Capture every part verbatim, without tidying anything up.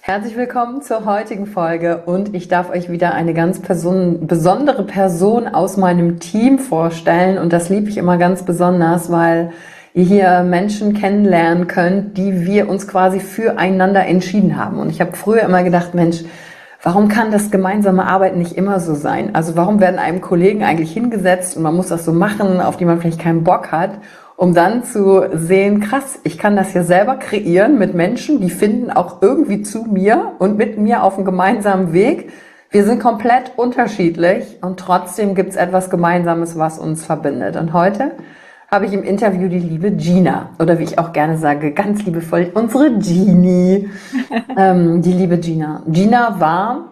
Herzlich willkommen zur heutigen Folge und ich darf euch wieder eine ganz person besondere Person aus meinem Team vorstellen und das liebe ich immer ganz besonders, weil ihr hier Menschen kennenlernen könnt, die wir uns quasi füreinander entschieden haben. Und ich habe früher immer gedacht, Mensch, warum kann das gemeinsame Arbeiten nicht immer so sein? Also warum werden einem Kollegen eigentlich hingesetzt und man muss das so machen, auf die man vielleicht keinen Bock hat, um dann zu sehen, krass, ich kann das hier selber kreieren mit Menschen, die finden auch irgendwie zu mir und mit mir auf einem gemeinsamen Weg. Wir sind komplett unterschiedlich und trotzdem gibt es etwas Gemeinsames, was uns verbindet. Und heute habe ich im Interview die liebe Gina, oder wie ich auch gerne sage, ganz liebevoll, unsere Genie. ähm, die liebe Gina. Gina war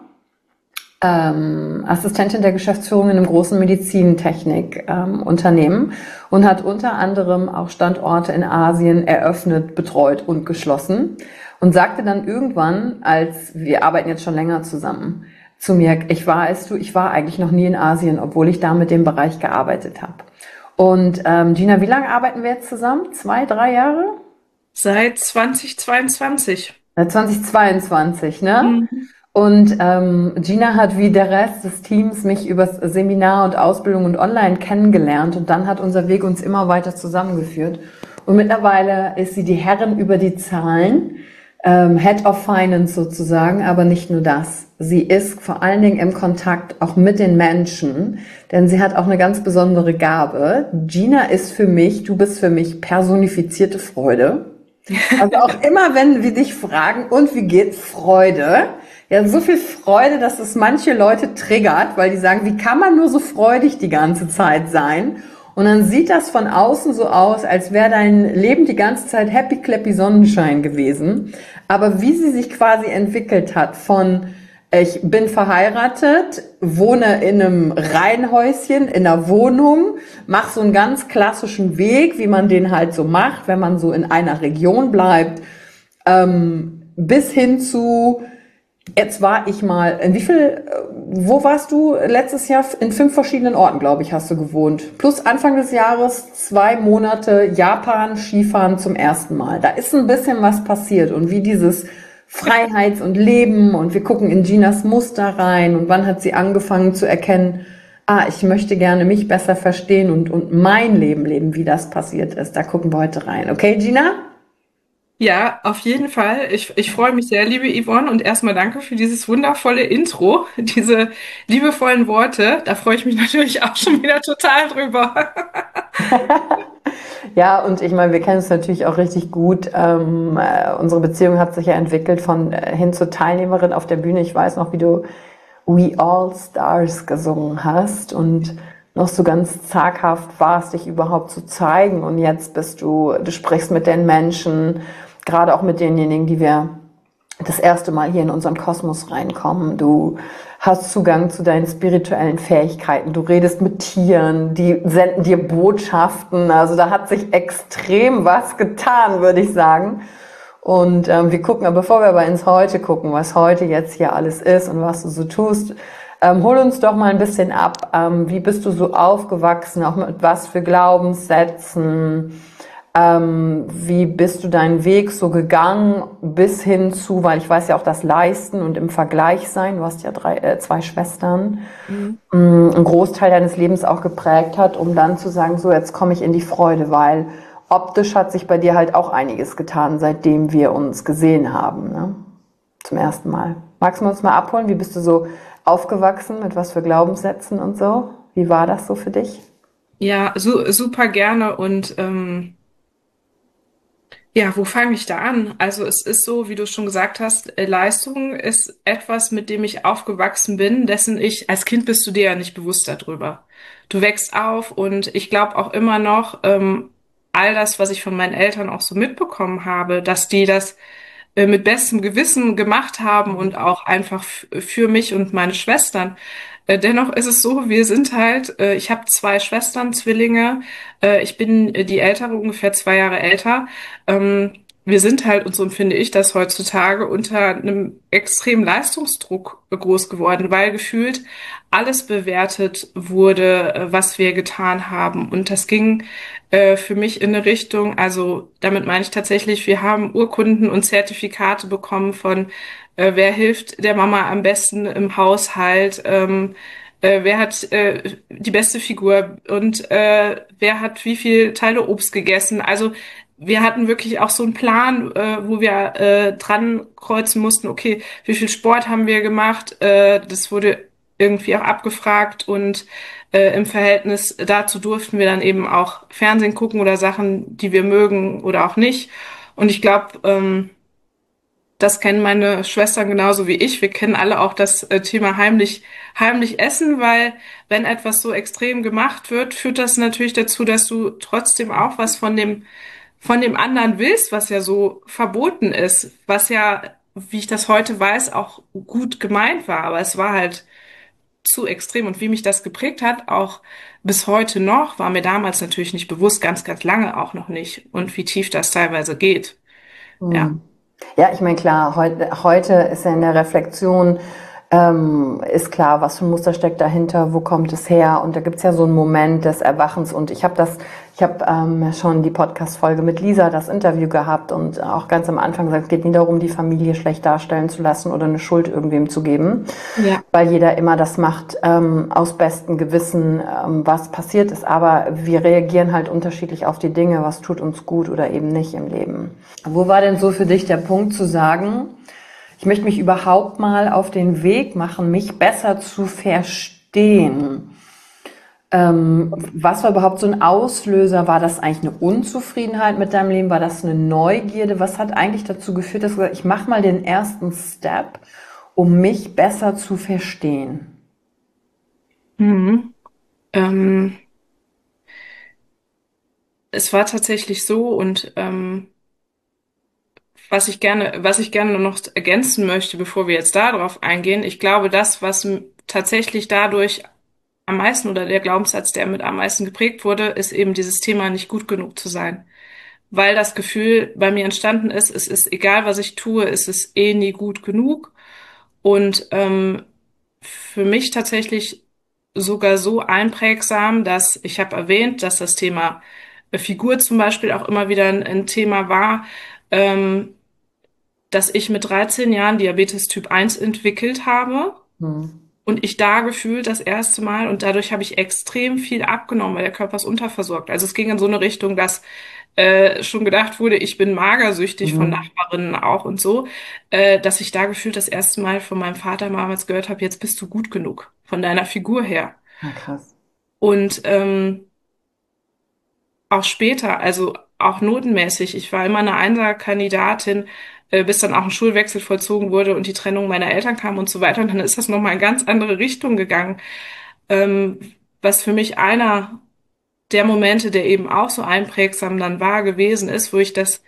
ähm, Assistentin der Geschäftsführung in einem großen Medizintechnik-Unternehmen ähm, und hat unter anderem auch Standorte in Asien eröffnet, betreut und geschlossen und sagte dann irgendwann, als wir arbeiten jetzt schon länger zusammen, zu mir, ich war, weißt du, ich war eigentlich noch nie in Asien, obwohl ich da mit dem Bereich gearbeitet habe. Und ähm, Gina, wie lange arbeiten wir jetzt zusammen? Zwei, drei Jahre? Seit zweitausendzweiundzwanzig. Seit zweitausendzweiundzwanzig, ne? Mhm. Und ähm, Gina hat wie der Rest des Teams mich übers Seminar und Ausbildung und online kennengelernt und dann hat unser Weg uns immer weiter zusammengeführt. Und mittlerweile ist sie die Herrin über die Zahlen, ähm, Head of Finance sozusagen, aber nicht nur das. Sie ist vor allen Dingen im Kontakt auch mit den Menschen, denn sie hat auch eine ganz besondere Gabe. Gina ist für mich, du bist für mich personifizierte Freude. Also auch immer, wenn wir dich fragen, und wie geht's, Freude? Ja, so viel Freude, dass es manche Leute triggert, weil die sagen, wie kann man nur so freudig die ganze Zeit sein? Und dann sieht das von außen so aus, als wäre dein Leben die ganze Zeit happy clappy Sonnenschein gewesen. Aber wie sie sich quasi entwickelt hat von ich bin verheiratet, wohne in einem Reihenhäuschen, in einer Wohnung, mache so einen ganz klassischen Weg, wie man den halt so macht, wenn man so in einer Region bleibt, ähm, bis hin zu, jetzt war ich mal, in wie viel, wo warst du letztes Jahr? In fünf verschiedenen Orten, glaube ich, hast du gewohnt. Plus Anfang des Jahres zwei Monate Japan Skifahren zum ersten Mal. Da ist ein bisschen was passiert und wie dieses Freiheits- und Leben und wir gucken in Ginas Muster rein und wann hat sie angefangen zu erkennen, ah, ich möchte gerne mich besser verstehen und, und mein Leben leben, wie das passiert ist. Da gucken wir heute rein. Okay, Gina? Ja, auf jeden Fall. Ich, ich freue mich sehr, liebe Yvonne, und erstmal danke für dieses wundervolle Intro, diese liebevollen Worte. Da freue ich mich natürlich auch schon wieder total drüber. Ja, und ich meine, wir kennen es natürlich auch richtig gut. Ähm, äh, unsere Beziehung hat sich ja entwickelt von äh, hin zur Teilnehmerin auf der Bühne. Ich weiß noch, wie du We All Stars gesungen hast und noch so ganz zaghaft warst, dich überhaupt zu zeigen. Und jetzt bist du, du sprichst mit den Menschen, gerade auch mit denjenigen, die wir das erste Mal hier in unseren Kosmos reinkommen. Du hast Zugang zu deinen spirituellen Fähigkeiten. Du redest mit Tieren, die senden dir Botschaften. Also da hat sich extrem was getan, würde ich sagen. Und ähm, wir gucken, aber bevor wir aber ins Heute gucken, was heute jetzt hier alles ist und was du so tust, ähm, hol uns doch mal ein bisschen ab. Ähm, wie bist du so aufgewachsen? Auch mit was für Glaubenssätzen? Ähm, wie bist du deinen Weg so gegangen bis hin zu, weil ich weiß ja auch das Leisten und im Vergleich sein, du hast ja drei, äh, zwei Schwestern, Mhm. mh, einen Großteil deines Lebens auch geprägt hat, um dann zu sagen, so jetzt komme ich in die Freude, weil optisch hat sich bei dir halt auch einiges getan, seitdem wir uns gesehen haben, ne? Zum ersten Mal. Magst du uns mal abholen? Wie bist du so aufgewachsen? Mit was für Glaubenssätzen und so? Wie war das so für dich? Ja, su super gerne. Und ähm, ja, wo fange ich da an? Also es ist so, wie du schon gesagt hast, äh, Leistung ist etwas, mit dem ich aufgewachsen bin, dessen ich, als Kind bist du dir ja nicht bewusst darüber. Du wächst auf und ich glaube auch immer noch, ähm, all das, was ich von meinen Eltern auch so mitbekommen habe, dass die das äh, mit bestem Gewissen gemacht haben und auch einfach f- für mich und meine Schwestern. Äh, dennoch ist es so, wir sind halt, äh, ich habe zwei Schwestern, Zwillinge, äh, ich bin äh, die Ältere, ungefähr zwei Jahre älter. Ähm, Wir sind halt, und so empfinde ich das heutzutage, unter einem extremen Leistungsdruck groß geworden, weil gefühlt alles bewertet wurde, äh, was wir getan haben. Und das ging äh, für mich in eine Richtung, also damit meine ich tatsächlich, wir haben Urkunden und Zertifikate bekommen von Äh, wer hilft der Mama am besten im Haushalt? Ähm, äh, wer hat äh, die beste Figur? Und äh, wer hat wie viel Teile Obst gegessen? Also wir hatten wirklich auch so einen Plan, äh, wo wir äh, dran kreuzen mussten, okay, wie viel Sport haben wir gemacht? Äh, das wurde irgendwie auch abgefragt und äh, im Verhältnis dazu durften wir dann eben auch Fernsehen gucken oder Sachen, die wir mögen oder auch nicht. Und ich glaube, ähm, das kennen meine Schwestern genauso wie ich. Wir kennen alle auch das äh, Thema heimlich, heimlich essen, weil wenn etwas so extrem gemacht wird, führt das natürlich dazu, dass du trotzdem auch was von dem, von dem anderen willst, was ja so verboten ist, was ja, wie ich das heute weiß, auch gut gemeint war. Aber es war halt zu extrem und wie mich das geprägt hat, auch bis heute noch, war mir damals natürlich nicht bewusst, ganz, ganz lange auch noch nicht und wie tief das teilweise geht. Ja. Hm. Ja, ich meine, klar, heute, heute ist ja in der Reflexion, ähm, ist klar, was für ein Muster steckt dahinter, wo kommt es her? Und da gibt's ja so einen Moment des Erwachens. Und ich habe das, ich habe ähm, schon die Podcast-Folge mit Lisa, das Interview gehabt und auch ganz am Anfang gesagt, es geht nie darum, die Familie schlecht darstellen zu lassen oder eine Schuld irgendwem zu geben, Ja. weil jeder immer das macht ähm, aus bestem Gewissen, ähm, was passiert ist. Aber wir reagieren halt unterschiedlich auf die Dinge, was tut uns gut oder eben nicht im Leben. Wo war denn so für dich der Punkt zu sagen, ich möchte mich überhaupt mal auf den Weg machen, mich besser zu verstehen? Ähm, was war überhaupt so ein Auslöser? War das eigentlich eine Unzufriedenheit mit deinem Leben? War das eine Neugierde? Was hat eigentlich dazu geführt, dass du gesagt hast, ich mache mal den ersten Step, um mich besser zu verstehen? Mhm. Ähm, Es war tatsächlich so und ähm, was ich gerne, was ich gerne noch ergänzen möchte, bevor wir jetzt darauf eingehen, ich glaube, das, was m- tatsächlich dadurch am meisten oder der Glaubenssatz, der mit am meisten geprägt wurde, ist eben dieses Thema, nicht gut genug zu sein. Weil das Gefühl bei mir entstanden ist, es ist egal, was ich tue, es ist eh nie gut genug. Und ähm, für mich tatsächlich sogar so einprägsam, dass ich habe erwähnt, dass das Thema äh, Figur zum Beispiel auch immer wieder ein, ein Thema war, ähm, dass ich mit dreizehn Jahren Diabetes Typ eins entwickelt habe Hm. und ich da gefühlt das erste Mal und dadurch habe ich extrem viel abgenommen, weil der Körper ist unterversorgt. Also es ging in so eine Richtung, dass äh, schon gedacht wurde, ich bin magersüchtig von Mhm. Nachbarinnen auch und so, äh, dass ich da gefühlt das erste Mal von meinem Vater damals gehört habe, jetzt bist du gut genug von deiner Figur her. Ja, krass. Und ähm, auch später, also auch notenmäßig, ich war immer eine Einser-Kandidatin, äh, bis dann auch ein Schulwechsel vollzogen wurde und die Trennung meiner Eltern kam und so weiter. Und dann ist das nochmal in ganz andere Richtung gegangen. Ähm, was für mich einer der Momente, der eben auch so einprägsam dann war gewesen ist, wo ich das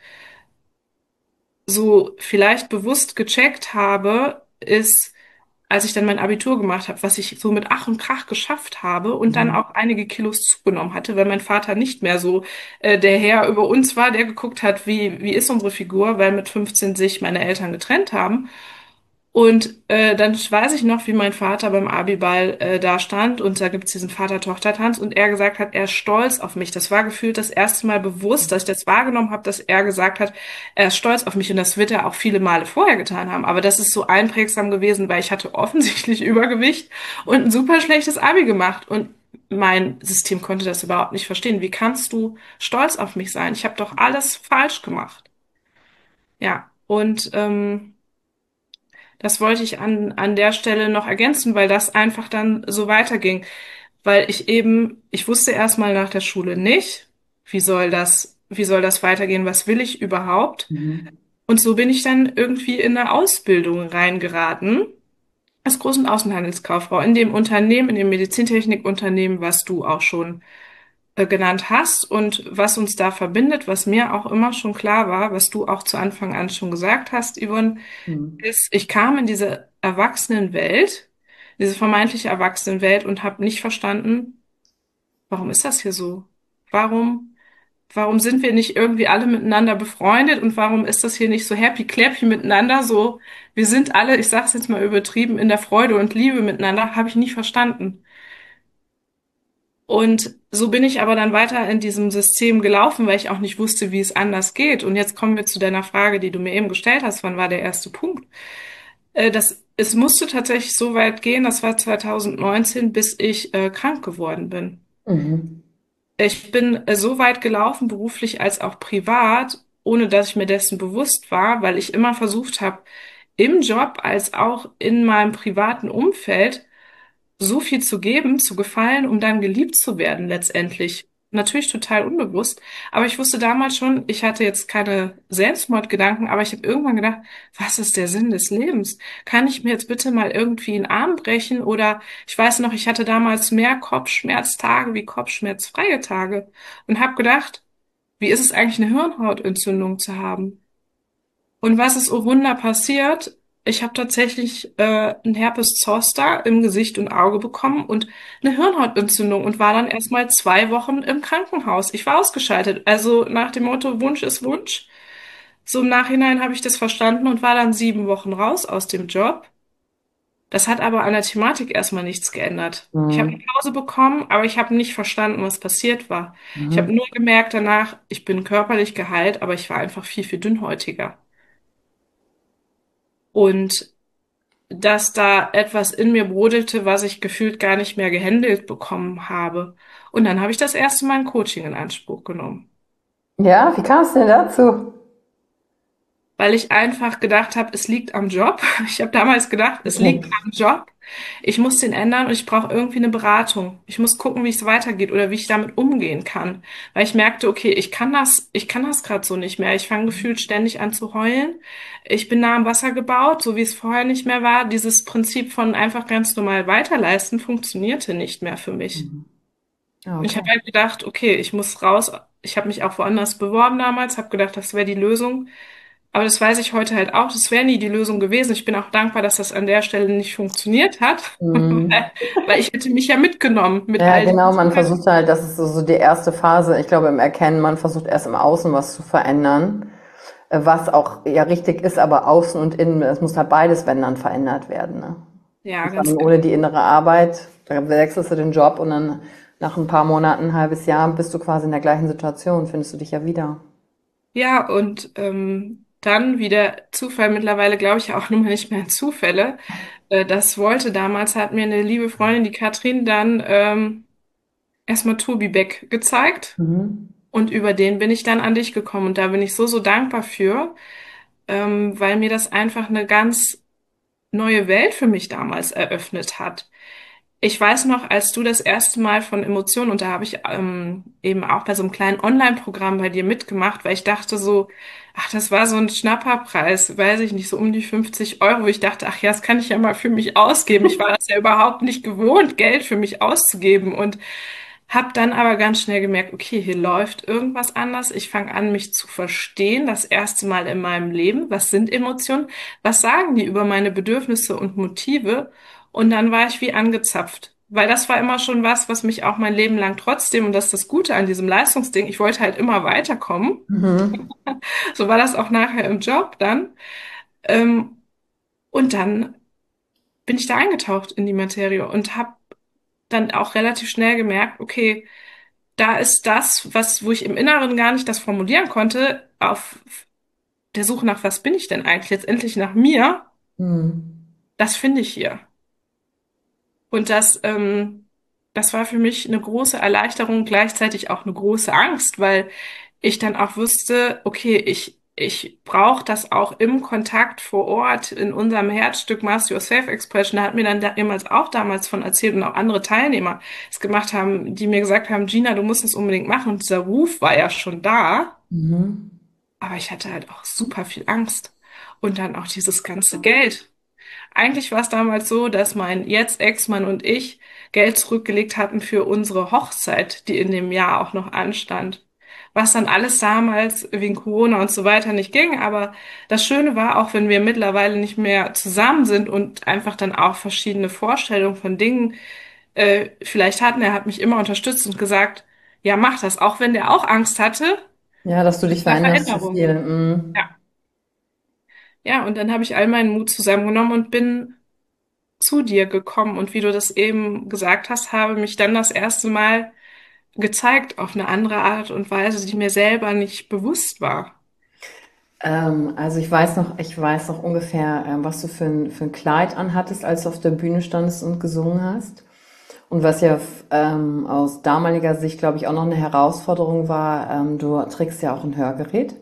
so vielleicht bewusst gecheckt habe, ist, als ich dann mein Abitur gemacht habe, was ich so mit Ach und Krach geschafft habe und dann Mhm. auch einige Kilos zugenommen hatte, weil mein Vater nicht mehr so äh, der Herr über uns war, der geguckt hat, wie, wie ist unsere Figur, weil mit fünfzehn sich meine Eltern getrennt haben. Und äh, dann weiß ich noch, wie mein Vater beim Abiball äh, da stand und da gibt's diesen Vater-Tochter-Tanz und er gesagt hat, er ist stolz auf mich. Das war gefühlt das erste Mal bewusst, dass ich das wahrgenommen habe, dass er gesagt hat, er ist stolz auf mich und das wird er auch viele Male vorher getan haben. Aber das ist so einprägsam gewesen, weil ich hatte offensichtlich Übergewicht und ein super schlechtes Abi gemacht und mein System konnte das überhaupt nicht verstehen. Wie kannst du stolz auf mich sein? Ich habe doch alles falsch gemacht. Ja, und ähm, das wollte ich an, an der Stelle noch ergänzen, weil das einfach dann so weiterging. Weil ich eben, ich wusste erstmal nach der Schule nicht, wie soll das, wie soll das weitergehen, was will ich überhaupt? Mhm. Und so bin ich dann irgendwie in eine Ausbildung reingeraten, als Groß- und Außenhandelskauffrau, in dem Unternehmen, in dem Medizintechnikunternehmen, was du auch schon äh, genannt hast und was uns da verbindet, was mir auch immer schon klar war, was du auch zu Anfang an schon gesagt hast, Yvonne, Mhm. ist, ich kam in diese Erwachsenenwelt, diese vermeintliche Erwachsenenwelt und habe nicht verstanden, warum ist das hier so? Warum, warum sind wir nicht irgendwie alle miteinander befreundet und warum ist das hier nicht so happy clappy miteinander? So, wir sind alle, ich sage es jetzt mal übertrieben, in der Freude und Liebe miteinander, habe ich nie verstanden. Und so bin ich aber dann weiter in diesem System gelaufen, weil ich auch nicht wusste, wie es anders geht. Und jetzt kommen wir zu deiner Frage, die du mir eben gestellt hast. Wann war der erste Punkt? Äh, das, es musste tatsächlich so weit gehen, das war zwanzig neunzehn, bis ich äh, krank geworden bin. Mhm. Ich bin äh, so weit gelaufen, beruflich als auch privat, ohne dass ich mir dessen bewusst war, weil ich immer versucht habe, im Job als auch in meinem privaten Umfeld so viel zu geben, zu gefallen, um dann geliebt zu werden letztendlich. Natürlich total unbewusst, aber ich wusste damals schon, ich hatte jetzt keine Selbstmordgedanken, aber ich habe irgendwann gedacht, was ist der Sinn des Lebens? Kann ich mir jetzt bitte mal irgendwie einen Arm brechen? Oder ich weiß noch, ich hatte damals mehr Kopfschmerztage wie kopfschmerzfreie Tage und habe gedacht, wie ist es eigentlich, eine Hirnhautentzündung zu haben? Und was ist, oh Wunder, passiert? Ich habe tatsächlich äh, ein Herpes Zoster im Gesicht und Auge bekommen und eine Hirnhautentzündung und war dann erstmal zwei Wochen im Krankenhaus. Ich war ausgeschaltet. Also nach dem Motto, Wunsch ist Wunsch. So im Nachhinein habe ich das verstanden und war dann sieben Wochen raus aus dem Job. Das hat aber an der Thematik erstmal nichts geändert. Ich habe eine Mhm. Pause bekommen, aber ich habe nicht verstanden, was passiert war. Ich habe Mhm. nur gemerkt danach, ich bin körperlich geheilt, aber ich war einfach viel, viel dünnhäutiger. Und dass da etwas in mir brodelte, was ich gefühlt gar nicht mehr gehandelt bekommen habe. Und dann habe ich das erste Mal ein Coaching in Anspruch genommen. Ja, wie kam es denn dazu? Weil ich einfach gedacht habe, es liegt am Job. Ich habe damals gedacht, es liegt am Job. Ich muss den ändern und ich brauche irgendwie eine Beratung. Ich muss gucken, wie es weitergeht oder wie ich damit umgehen kann. Weil ich merkte, okay, ich kann das, ich kann das gerade so nicht mehr. Ich fange gefühlt ständig an zu heulen. Ich bin nah am Wasser gebaut, so wie es vorher nicht mehr war. Dieses Prinzip von einfach ganz normal weiterleisten funktionierte nicht mehr für mich. Ja, Und ich habe okay. halt gedacht, okay, ich muss raus. Ich habe mich auch woanders beworben damals, habe gedacht, das wäre die Lösung. Aber das weiß ich heute halt auch, das wäre nie die Lösung gewesen. Ich bin auch dankbar, dass das an der Stelle nicht funktioniert hat, Mhm. weil, weil ich hätte mich ja mitgenommen mit Ja, all dem. genau, man versucht halt, das ist so, so die erste Phase, ich glaube, im Erkennen, man versucht erst im Außen was zu verändern, äh, was auch ja richtig ist, aber außen und innen, es muss halt beides, wenn dann verändert werden. Ne? Ja, Und ganz dann ohne genau. die innere Arbeit, da wechselst du den Job und dann nach ein paar Monaten, ein halbes Jahr bist du quasi in der gleichen Situation, findest du dich ja wieder. Ja, und ähm, dann wieder Zufall, mittlerweile glaube ich ja auch nun mal nicht mehr an Zufälle. Äh, das wollte damals, hat mir eine liebe Freundin, die Katrin, dann ähm, erstmal Tobi Beck gezeigt. Mhm. Und über den bin ich dann an dich gekommen. Und da bin ich so, so dankbar für, ähm, weil mir das einfach eine ganz neue Welt für mich damals eröffnet hat. Ich weiß noch, als du das erste Mal von Emotionen, und da habe ich ähm, eben auch bei so einem kleinen Online-Programm bei dir mitgemacht, weil ich dachte so, ach, das war so ein Schnapperpreis, weiß ich nicht, so um die fünfzig Euro, wo ich dachte, ach ja, das kann ich ja mal für mich ausgeben. Ich war das ja überhaupt nicht gewohnt, Geld für mich auszugeben und habe dann aber ganz schnell gemerkt, okay, hier läuft irgendwas anders. Ich fange an, mich zu verstehen, das erste Mal in meinem Leben. Was sind Emotionen? Was sagen die über meine Bedürfnisse und Motive? Und dann war ich wie angezapft. Weil das war immer schon was, was mich auch mein Leben lang trotzdem, und das ist das Gute an diesem Leistungsding, ich wollte halt immer weiterkommen. Mhm. So war das auch nachher im Job dann. Ähm, und dann bin ich da eingetaucht in die Materie und habe dann auch relativ schnell gemerkt, okay, da ist das, was, wo ich im Inneren gar nicht das formulieren konnte, auf der Suche nach, was bin ich denn eigentlich letztendlich nach mir, Mhm. das finde ich hier. Und das, ähm, das war für mich eine große Erleichterung, gleichzeitig auch eine große Angst, weil ich dann auch wusste, okay, ich, ich brauche das auch im Kontakt vor Ort in unserem Herzstück Master Your Self-Expression. Da hat mir dann damals auch damals von erzählt und auch andere Teilnehmer es gemacht haben, die mir gesagt haben, Gina, du musst es unbedingt machen. Und dieser Ruf war ja schon da, Mhm. aber ich hatte halt auch super viel Angst. Und dann auch dieses ganze Geld. Eigentlich war es damals so, dass mein jetzt Ex-Mann und ich Geld zurückgelegt hatten für unsere Hochzeit, die in dem Jahr auch noch anstand. Was dann alles damals wegen Corona und so weiter nicht ging. Aber das Schöne war, auch wenn wir mittlerweile nicht mehr zusammen sind und einfach dann auch verschiedene Vorstellungen von Dingen äh, vielleicht hatten, er hat mich immer unterstützt und gesagt, ja, mach das, auch wenn der auch Angst hatte, Ja, dass du dich der veränderst zu Veränderung. viel. Mhm. Ja. Ja, und dann habe ich all meinen Mut zusammengenommen und bin zu dir gekommen und wie du das eben gesagt hast, habe mich dann das erste Mal gezeigt auf eine andere Art und Weise, die mir selber nicht bewusst war. Ähm, also ich weiß noch, ich weiß noch ungefähr, ähm, was du für ein, für ein Kleid anhattest, als du auf der Bühne standest und gesungen hast. Und was ja ähm, aus damaliger Sicht, glaube ich, auch noch eine Herausforderung war, ähm, du trägst ja auch ein Hörgerät.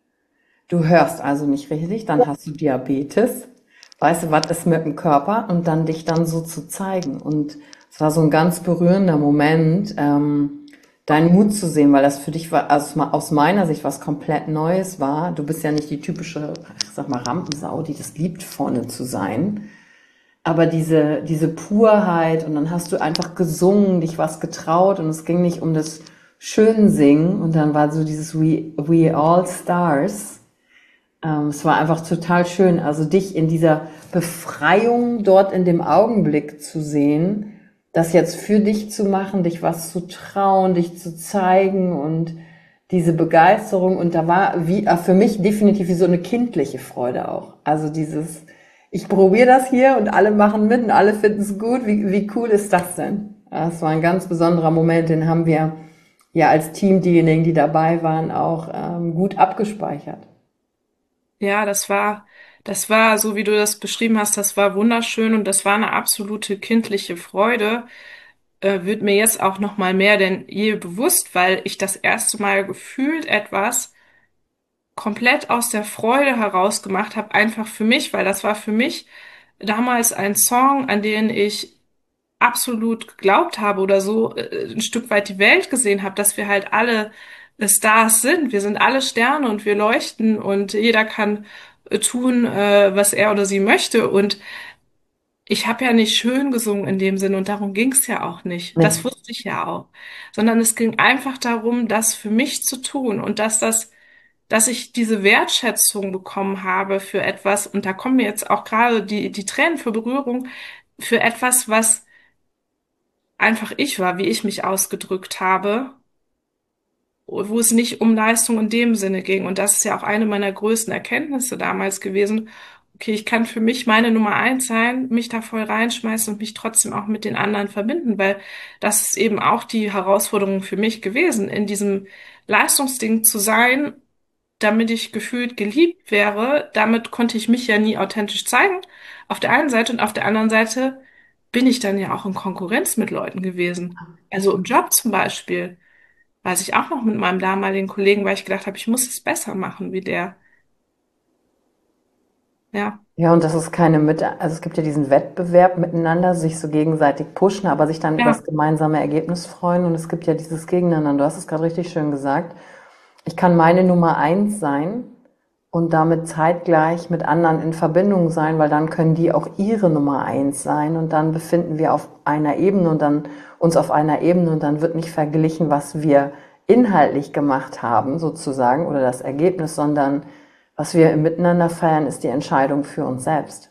Du hörst also nicht richtig, dann hast du Diabetes. Weißt du, was ist mit dem Körper? Und dann dich dann so zu zeigen. Und es war so ein ganz berührender Moment, ähm, deinen Mut zu sehen, weil das für dich war, also aus meiner Sicht was komplett Neues war. Du bist ja nicht die typische, ich sag mal, Rampensau, die das liebt, vorne zu sein. Aber diese, diese Purheit und dann hast du einfach gesungen, dich was getraut und es ging nicht um das Schönsingen und dann war so dieses We, We All Stars. Ähm, es war einfach total schön, also dich in dieser Befreiung dort in dem Augenblick zu sehen, das jetzt für dich zu machen, dich was zu trauen, dich zu zeigen und diese Begeisterung und da war wie äh, für mich definitiv wie so eine kindliche Freude auch. Also dieses, ich probiere das hier und alle machen mit und alle finden es gut. Wie, wie cool ist das denn? Das war ein ganz besonderer Moment, den haben wir ja als Team, diejenigen, die dabei waren, auch ähm, gut abgespeichert. Ja, das war, das war, so wie du das beschrieben hast, das war wunderschön und das war eine absolute kindliche Freude. Äh, wird mir jetzt auch noch mal mehr denn je bewusst, weil ich das erste Mal gefühlt etwas komplett aus der Freude heraus gemacht habe, einfach für mich, weil das war für mich damals ein Song, an den ich absolut geglaubt habe oder so äh, ein Stück weit die Welt gesehen habe, dass wir halt alle äh, Stars sind. Wir sind alle Sterne und wir leuchten und jeder kann äh, tun, äh, was er oder sie möchte. Und ich habe ja nicht schön gesungen in dem Sinne und darum ging es ja auch nicht. Das Nee. wusste ich ja auch. Sondern es ging einfach darum, das für mich zu tun und dass das, dass ich diese Wertschätzung bekommen habe für etwas, und da kommen mir jetzt auch gerade die, die Tränen für Berührung, für etwas, was einfach ich war, wie ich mich ausgedrückt habe, wo es nicht um Leistung in dem Sinne ging. Und das ist ja auch eine meiner größten Erkenntnisse damals gewesen. Okay, ich kann für mich meine Nummer eins sein, mich da voll reinschmeißen und mich trotzdem auch mit den anderen verbinden, weil das ist eben auch die Herausforderung für mich gewesen, in diesem Leistungsding zu sein, damit ich gefühlt geliebt wäre. Damit konnte ich mich ja nie authentisch zeigen. Auf der einen Seite und auf der anderen Seite bin ich dann ja auch in Konkurrenz mit Leuten gewesen. Also im Job zum Beispiel, weiß ich auch noch mit meinem damaligen Kollegen, weil ich gedacht habe, ich muss es besser machen wie der. Ja, Ja, und das ist keine Mit, also es gibt ja diesen Wettbewerb miteinander, sich so gegenseitig pushen, aber sich dann über das ja, gemeinsame Ergebnis freuen. Und es gibt ja dieses Gegeneinander. Du hast es gerade richtig schön gesagt. Ich kann meine Nummer eins sein und damit zeitgleich mit anderen in Verbindung sein, weil dann können die auch ihre Nummer eins sein und dann befinden wir auf einer Ebene und dann uns auf einer Ebene und dann wird nicht verglichen, was wir inhaltlich gemacht haben, sozusagen, oder das Ergebnis, sondern was wir im Miteinander feiern, ist die Entscheidung für uns selbst.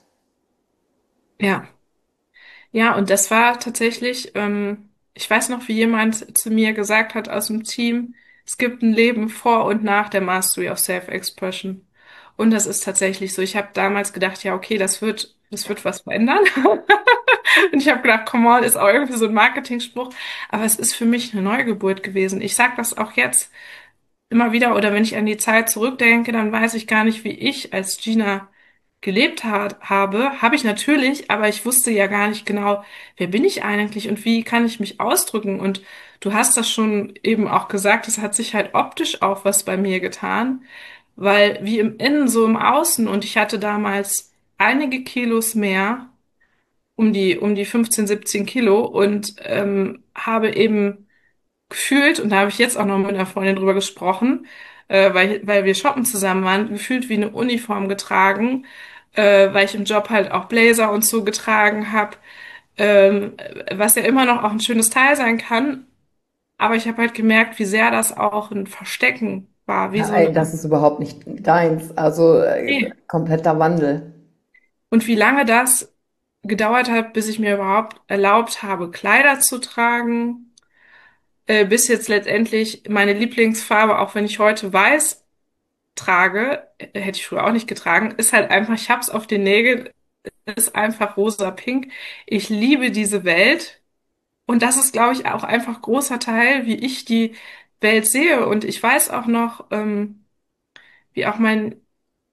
ja. Ja, und das war tatsächlich, ähm, ich weiß noch, wie jemand zu mir gesagt hat aus dem Team, es gibt ein Leben vor und nach der Mastery of Self-Expression. Und das ist tatsächlich so. Ich habe damals gedacht, ja, okay, das wird, das wird was verändern. Und ich habe gedacht, come on, ist auch irgendwie so ein Marketingspruch. Aber es ist für mich eine Neugeburt gewesen. Ich sage das auch jetzt immer wieder, oder wenn ich an die Zeit zurückdenke, dann weiß ich gar nicht, wie ich als Gina gelebt hat, habe. Habe ich natürlich, aber ich wusste ja gar nicht genau, wer bin ich eigentlich und wie kann ich mich ausdrücken. Und du hast das schon eben auch gesagt, es hat sich halt optisch auch was bei mir getan, weil wie im Innen, so im Außen. Und ich hatte damals einige Kilos mehr, um die, um die fünfzehn, siebzehn Kilo und ähm, habe eben gefühlt, und da habe ich jetzt auch noch mit einer Freundin drüber gesprochen, äh, weil, weil wir shoppen zusammen waren, gefühlt wie eine Uniform getragen, äh, weil ich im Job halt auch Blazer und so getragen habe, ähm, was ja immer noch auch ein schönes Teil sein kann, aber ich habe halt gemerkt, wie sehr das auch ein Verstecken war, wie Ja, so eine, ey, das ist überhaupt nicht deins. Also äh, nee. kompletter Wandel. Und wie lange das gedauert hat, bis ich mir überhaupt erlaubt habe, Kleider zu tragen, äh, bis jetzt letztendlich meine Lieblingsfarbe, auch wenn ich heute weiß, trage, äh, hätte ich früher auch nicht getragen, ist halt einfach, ich hab's auf den Nägeln, ist einfach rosa pink. Ich liebe diese Welt und das ist, glaube ich, auch einfach großer Teil, wie ich die Welt sehe. Und ich weiß auch noch, ähm, wie auch mein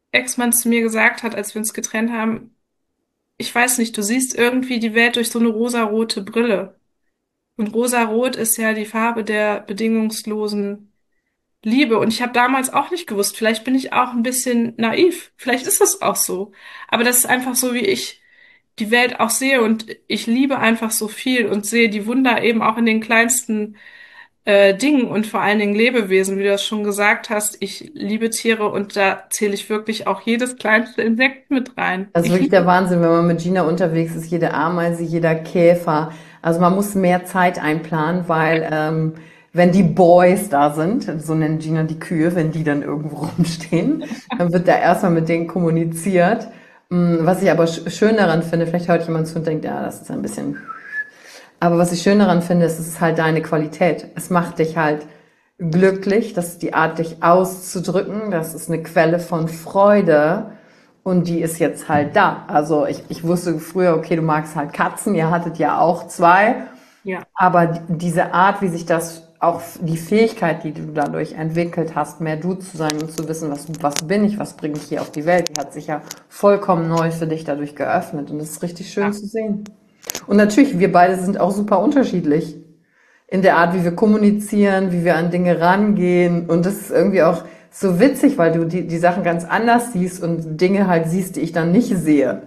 Ex-Mann zu mir gesagt hat, als wir uns getrennt haben, ich weiß nicht, du siehst irgendwie die Welt durch so eine rosarote Brille. Und rosarot ist ja die Farbe der bedingungslosen Liebe. Und ich habe damals auch nicht gewusst, vielleicht bin ich auch ein bisschen naiv, vielleicht ist es auch so. Aber das ist einfach so, wie ich die Welt auch sehe. Und ich liebe einfach so viel und sehe die Wunder eben auch in den kleinsten äh, Dingen und vor allen Dingen Lebewesen, wie du das schon gesagt hast. Ich liebe Tiere und da zähle ich wirklich auch jedes kleinste Insekt mit rein. Das ist Ich wirklich liebe, der Wahnsinn, wenn man mit Gina unterwegs ist, jede Ameise, jeder Käfer. Also man muss mehr Zeit einplanen, weil ähm, wenn die Boys da sind, so nennt Gina die Kühe, wenn die dann irgendwo rumstehen, dann wird da erstmal mit denen kommuniziert. Mm, Was ich aber sch- schön daran finde, vielleicht hört jemand zu und denkt, ja, das ist ein bisschen. Aber was ich schön daran finde, ist, es ist halt deine Qualität. Es macht dich halt glücklich, das ist die Art, dich auszudrücken. Das ist eine Quelle von Freude. Und die ist jetzt halt da. Also ich, ich wusste früher, okay, du magst halt Katzen, ihr hattet ja auch zwei. ja, Aber die- diese Art, wie sich das, auch die Fähigkeit, die du dadurch entwickelt hast, mehr du zu sein und zu wissen, was, was bin ich, was bringe ich hier auf die Welt, die hat sich ja vollkommen neu für dich dadurch geöffnet. Und das ist richtig schön ja, zu sehen. Und natürlich, wir beide sind auch super unterschiedlich in der Art, wie wir kommunizieren, wie wir an Dinge rangehen. Und das ist irgendwie auch so witzig, weil du die, die Sachen ganz anders siehst und Dinge halt siehst, die ich dann nicht sehe.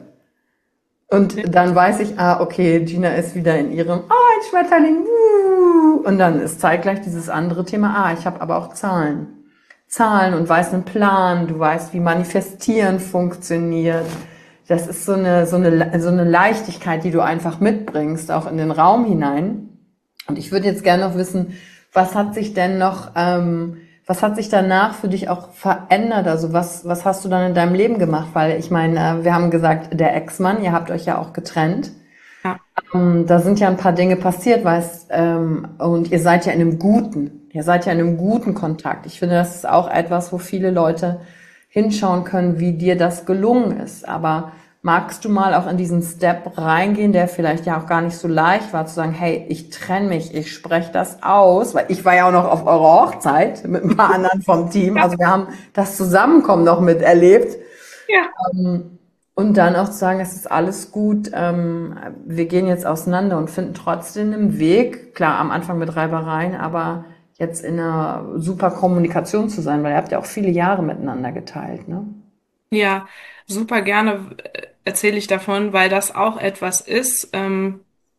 ja, Und dann weiß ich, ah, okay, Gina ist wieder in ihrem, oh, ein Schmetterling, wuh. Und dann ist zeitgleich dieses andere Thema, ah, ich habe aber auch Zahlen. Zahlen und weiß einen Plan, du weißt, wie Manifestieren funktioniert. Das ist so eine, so eine, so eine Leichtigkeit, die du einfach mitbringst, auch in den Raum hinein. Und ich würde jetzt gerne noch wissen, was hat sich denn noch, ähm, was hat sich danach für dich auch verändert? Also was, was hast du dann in deinem Leben gemacht? Weil ich meine, äh, wir haben gesagt, der Ex-Mann, ihr habt euch ja auch getrennt. ja, Ähm, da sind ja ein paar Dinge passiert, weißt, ähm, und ihr seid ja in einem guten, ihr seid ja in einem guten Kontakt. Ich finde, das ist auch etwas, wo viele Leute hinschauen können, wie dir das gelungen ist. Aber magst du mal auch in diesen Step reingehen, der vielleicht ja auch gar nicht so leicht war, zu sagen, hey, ich trenne mich, ich spreche das aus, weil ich war ja auch noch auf eurer Hochzeit mit ein paar anderen vom Team. ja, Also wir haben das Zusammenkommen noch miterlebt. ja. Und dann auch zu sagen, es ist alles gut, ähm, wir gehen jetzt auseinander und finden trotzdem einen Weg, klar, am Anfang mit Reibereien, aber jetzt in einer super Kommunikation zu sein, weil ihr habt ja auch viele Jahre miteinander geteilt, ne? Ja, super gerne äh, erzähle ich davon, weil das auch etwas ist, ähm,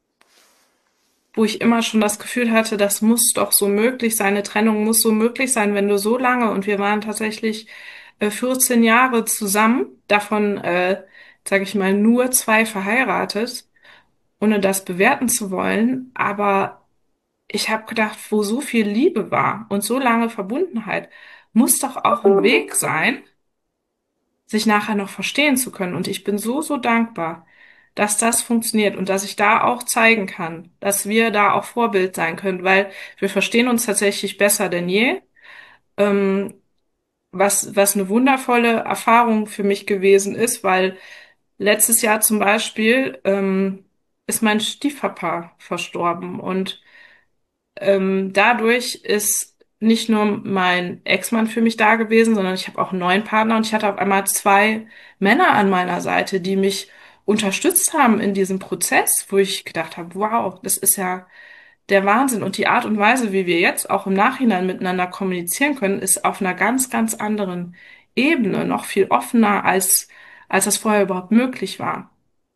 wo ich immer schon das Gefühl hatte, das muss doch so möglich sein, eine Trennung muss so möglich sein, wenn du so lange, und wir waren tatsächlich äh, vierzehn Jahre zusammen, davon, äh, sage ich mal, nur zwei verheiratet, ohne das bewerten zu wollen, aber ich habe gedacht, wo so viel Liebe war und so lange Verbundenheit, muss doch auch ein Weg sein, sich nachher noch verstehen zu können. Und ich bin so, so dankbar, dass das funktioniert und dass ich da auch zeigen kann, dass wir da auch Vorbild sein können, weil wir verstehen uns tatsächlich besser denn je. Ähm, was, was eine wundervolle Erfahrung für mich gewesen ist, weil letztes Jahr zum Beispiel ähm, ist mein Stiefpapa verstorben und ähm, dadurch ist nicht nur mein Ex-Mann für mich da gewesen, sondern ich habe auch einen neuen Partner und ich hatte auf einmal zwei Männer an meiner Seite, die mich unterstützt haben in diesem Prozess, wo ich gedacht habe, wow, das ist ja der Wahnsinn. Und die Art und Weise, wie wir jetzt auch im Nachhinein miteinander kommunizieren können, ist auf einer ganz, ganz anderen Ebene, noch viel offener, als, als das vorher überhaupt möglich war.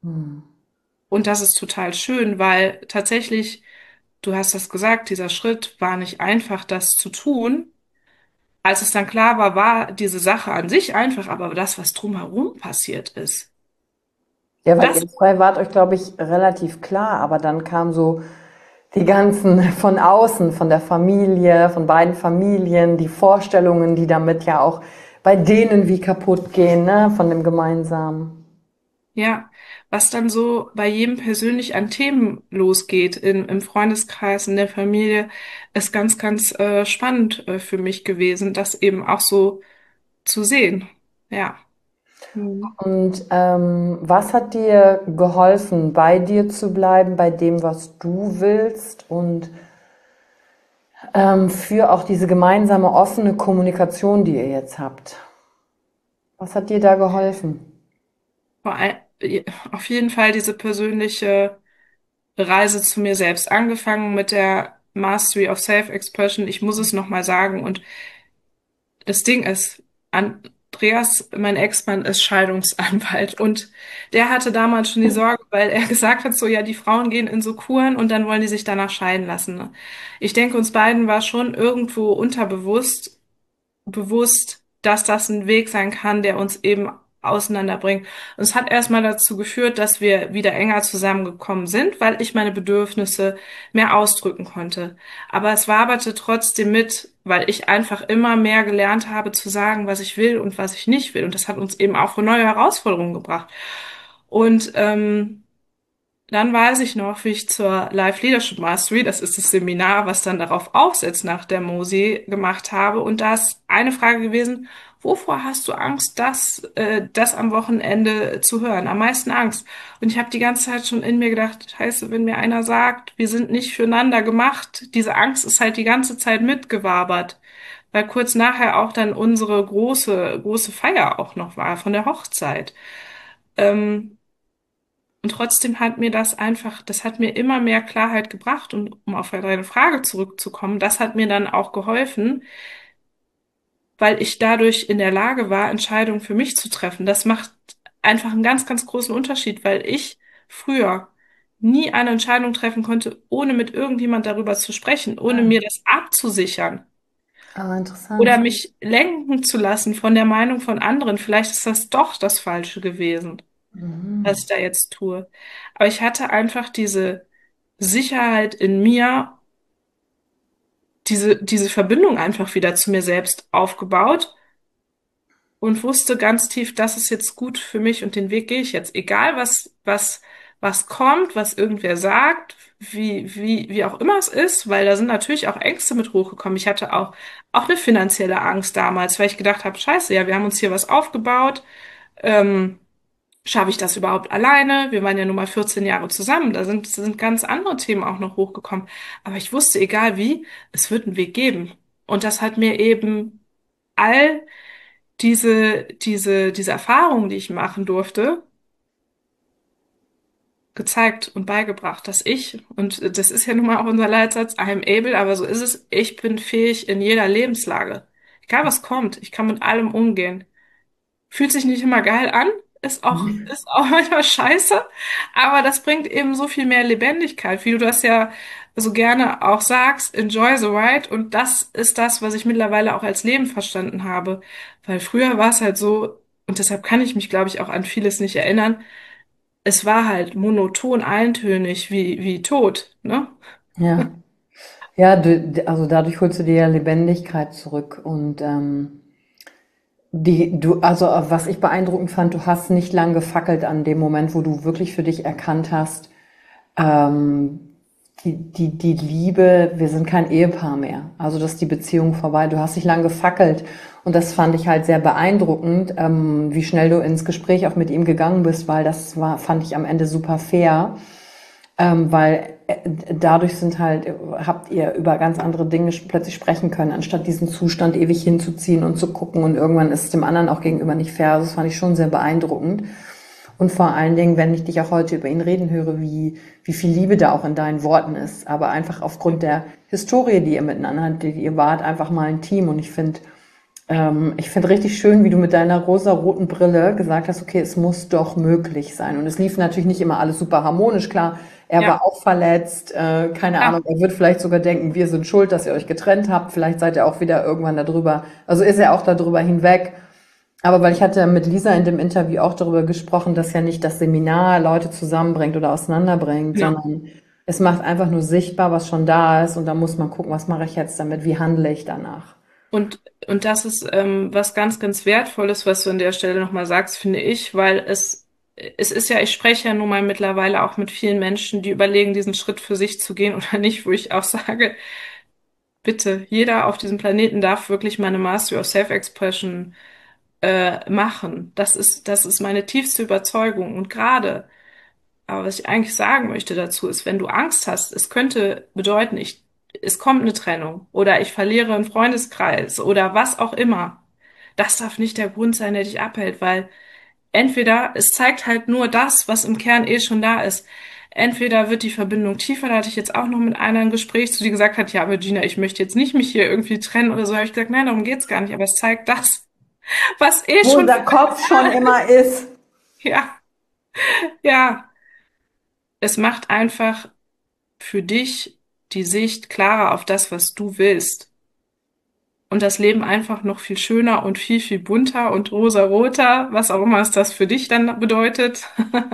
Und das ist total schön, weil tatsächlich, du hast das gesagt, dieser Schritt war nicht einfach, das zu tun. Als es dann klar war, war diese Sache an sich einfach, aber das, was drumherum passiert ist, Ja, weil das, ihr zwei wart euch, glaube ich, relativ klar, aber dann kam so die ganzen von außen, von der Familie, von beiden Familien, die Vorstellungen, die damit ja auch bei denen wie kaputt gehen, ne, von dem Gemeinsamen. ja, was dann so bei jedem persönlich an Themen losgeht, in, im Freundeskreis, in der Familie, ist ganz, ganz äh, spannend äh, für mich gewesen, das eben auch so zu sehen. Ja. Mhm. Und ähm, was hat dir geholfen, bei dir zu bleiben, bei dem, was du willst und ähm, für auch diese gemeinsame offene Kommunikation, die ihr jetzt habt? Was hat dir da geholfen? Vor allem, auf jeden Fall diese persönliche Reise zu mir selbst, angefangen mit der Mastery of Self-Expression. Ich muss es nochmal sagen. Und das Ding ist, Andreas, mein Ex-Mann, ist Scheidungsanwalt und der hatte damals schon die Sorge, weil er gesagt hat, so ja, die Frauen gehen in so Kuren und dann wollen die sich danach scheiden lassen. Ne? Ich denke, uns beiden war schon irgendwo unterbewusst bewusst, dass das ein Weg sein kann, der uns eben auseinanderbringt. Und es hat erstmal dazu geführt, dass wir wieder enger zusammengekommen sind, weil ich meine Bedürfnisse mehr ausdrücken konnte. Aber es waberte trotzdem mit, weil ich einfach immer mehr gelernt habe zu sagen, was ich will und was ich nicht will. Und das hat uns eben auch vor neue Herausforderungen gebracht. Und ähm, dann weiß ich noch, wie ich zur Life Leadership Mastery, das ist das Seminar, was dann darauf aufsetzt, nach der Mosi gemacht habe. Und da ist eine Frage gewesen: Wovor hast du Angst, das, äh, das am Wochenende zu hören? Am meisten Angst. Und ich habe die ganze Zeit schon in mir gedacht, scheiße, wenn mir einer sagt, wir sind nicht füreinander gemacht, diese Angst ist halt die ganze Zeit mitgewabert. Weil kurz nachher auch dann unsere große, große Feier auch noch war von der Hochzeit. Ähm, und trotzdem hat mir das einfach, das hat mir immer mehr Klarheit gebracht. Und um auf deine Frage zurückzukommen, das hat mir dann auch geholfen, weil ich dadurch in der Lage war, Entscheidungen für mich zu treffen. Das macht einfach einen ganz, ganz großen Unterschied, weil ich früher nie eine Entscheidung treffen konnte, ohne mit irgendjemand darüber zu sprechen, ohne Ah, mir das abzusichern ah, oder interessant. mich lenken zu lassen von der Meinung von anderen. Vielleicht ist das doch das Falsche gewesen, was Mhm. ich da jetzt tue. Aber ich hatte einfach diese Sicherheit in mir, diese, diese Verbindung einfach wieder zu mir selbst aufgebaut und wusste ganz tief, das ist jetzt gut für mich und den Weg gehe ich jetzt. Egal was, was, was kommt, was irgendwer sagt, wie, wie, wie auch immer es ist, weil da sind natürlich auch Ängste mit hochgekommen. Ich hatte auch, auch eine finanzielle Angst damals, weil ich gedacht habe, scheiße, ja, wir haben uns hier was aufgebaut. Ähm, Schaffe ich das überhaupt alleine? Wir waren ja nun mal vierzehn Jahre zusammen. Da sind, sind ganz andere Themen auch noch hochgekommen. Aber ich wusste, egal wie, es wird einen Weg geben. Und das hat mir eben all diese, diese, diese Erfahrungen, die ich machen durfte, gezeigt und beigebracht, dass ich, und das ist ja nun mal auch unser Leitsatz, I am able, aber so ist es, ich bin fähig in jeder Lebenslage. Egal was kommt, ich kann mit allem umgehen. Fühlt sich nicht immer geil an, ist auch, ist auch manchmal scheiße, aber das bringt eben so viel mehr Lebendigkeit, wie du das ja so gerne auch sagst, enjoy the ride, und das ist das, was ich mittlerweile auch als Leben verstanden habe, weil früher war es halt so, und deshalb kann ich mich, glaube ich, auch an vieles nicht erinnern, es war halt monoton eintönig wie, wie tot, ne? Ja. Ja, du, also dadurch holst du dir ja Lebendigkeit zurück und ähm, die, du, also was ich beeindruckend fand, du hast nicht lang gefackelt an dem Moment, wo du wirklich für dich erkannt hast, ähm, die, die, die Liebe, wir sind kein Ehepaar mehr. Also das ist die Beziehung vorbei. Du hast nicht lang gefackelt. Und das fand ich halt sehr beeindruckend, ähm, wie schnell du ins Gespräch auch mit ihm gegangen bist, weil das war, fand ich am Ende super fair. Ähm, weil äh, dadurch sind halt, habt ihr über ganz andere Dinge plötzlich sprechen können, anstatt diesen Zustand ewig hinzuziehen und zu gucken und irgendwann ist es dem anderen auch gegenüber nicht fair. Also das fand ich schon sehr beeindruckend. Und vor allen Dingen, wenn ich dich auch heute über ihn reden höre, wie, wie viel Liebe da auch in deinen Worten ist. Aber einfach aufgrund der Historie, die ihr miteinander hattet, ihr wart einfach mal ein Team. Und ich finde, ähm, ich finde richtig schön, wie du mit deiner rosa-roten Brille gesagt hast, okay, es muss doch möglich sein. Und es lief natürlich nicht immer alles super harmonisch, klar. Er Ja, war auch verletzt, äh, keine ja. Ahnung, er wird vielleicht sogar denken, wir sind schuld, dass ihr euch getrennt habt. Vielleicht seid ihr auch wieder irgendwann darüber, also ist er auch darüber hinweg. Aber weil ich hatte mit Lisa in dem Interview auch darüber gesprochen, dass ja nicht das Seminar Leute zusammenbringt oder auseinanderbringt, Genau. sondern es macht einfach nur sichtbar, was schon da ist und da muss man gucken, was mache ich jetzt damit, wie handle ich danach. Und, und das ist ähm, was ganz, ganz Wertvolles, was du an der Stelle nochmal sagst, finde ich, weil es, es ist ja, ich spreche ja nun mal mittlerweile auch mit vielen Menschen, die überlegen, diesen Schritt für sich zu gehen oder nicht, wo ich auch sage, bitte, jeder auf diesem Planeten darf wirklich meine Mastery of Self-Expression äh, machen. Das ist, das ist meine tiefste Überzeugung. Und gerade, aber was ich eigentlich sagen möchte dazu ist, wenn du Angst hast, es könnte bedeuten, ich, es kommt eine Trennung oder ich verliere einen Freundeskreis oder was auch immer, das darf nicht der Grund sein, der dich abhält, weil entweder es zeigt halt nur das, was im Kern eh schon da ist. Entweder wird die Verbindung tiefer, da hatte ich jetzt auch noch mit einer ein Gespräch zu, die gesagt hat, ja, Virginia, ich möchte jetzt nicht mich hier irgendwie trennen oder so, habe ich gesagt, nein, darum geht's gar nicht, aber es zeigt das, was eh Wo schon, unser Kopf schon immer ist. ja, ja, es macht einfach für dich die Sicht klarer auf das, was du willst. Und das Leben einfach noch viel schöner und viel, viel bunter und rosaroter, was auch immer es das für dich dann bedeutet.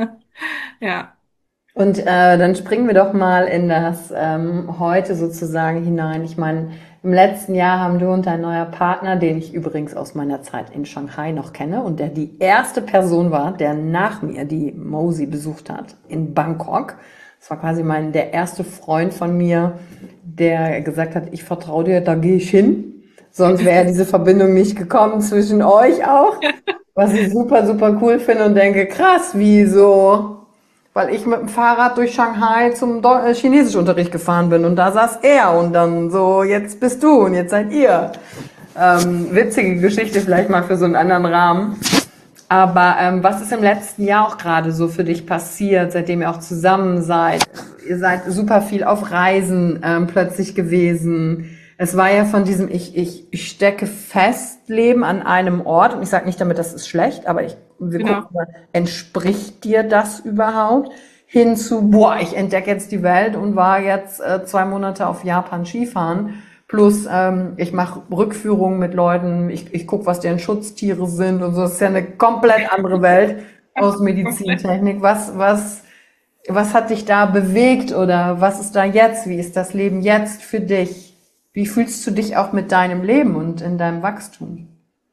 Ja, Und äh, dann springen wir doch mal in das ähm, Heute sozusagen hinein. Ich meine, im letzten Jahr haben du und dein neuer Partner, den ich übrigens aus meiner Zeit in Shanghai noch kenne und der die erste Person war, der nach mir die Mosey besucht hat in Bangkok. Das war quasi mein der erste Freund von mir, der gesagt hat, ich vertraue dir, da gehe ich hin. Sonst wäre diese Verbindung nicht gekommen zwischen euch auch. Was ich super, super cool finde und denke, krass, wie so, weil ich mit dem Fahrrad durch Shanghai zum Deu äh, Chinesischunterricht gefahren bin und da saß er und dann so, jetzt bist du und jetzt seid ihr. Ähm, witzige Geschichte vielleicht mal für so einen anderen Rahmen. Aber ähm, was ist im letzten Jahr auch gerade so für dich passiert, seitdem ihr auch zusammen seid? Ihr seid super viel auf Reisen ähm, plötzlich gewesen. Es war ja von diesem ich, ich, ich stecke fest Leben an einem Ort. Und ich sage nicht damit, das ist schlecht, aber ich, wir genau. gucken mal, entspricht dir das überhaupt? Hin zu, boah, ich entdecke jetzt die Welt und war jetzt äh, zwei Monate auf Japan Skifahren. Plus, ähm, ich mache Rückführungen mit Leuten, ich, ich gucke, was deren Schutztiere sind und so. Das ist ja eine komplett andere Welt aus Medizintechnik. Was, was, was hat dich da bewegt oder was ist da jetzt? Wie ist das Leben jetzt für dich? Wie fühlst du dich auch mit deinem Leben und in deinem Wachstum?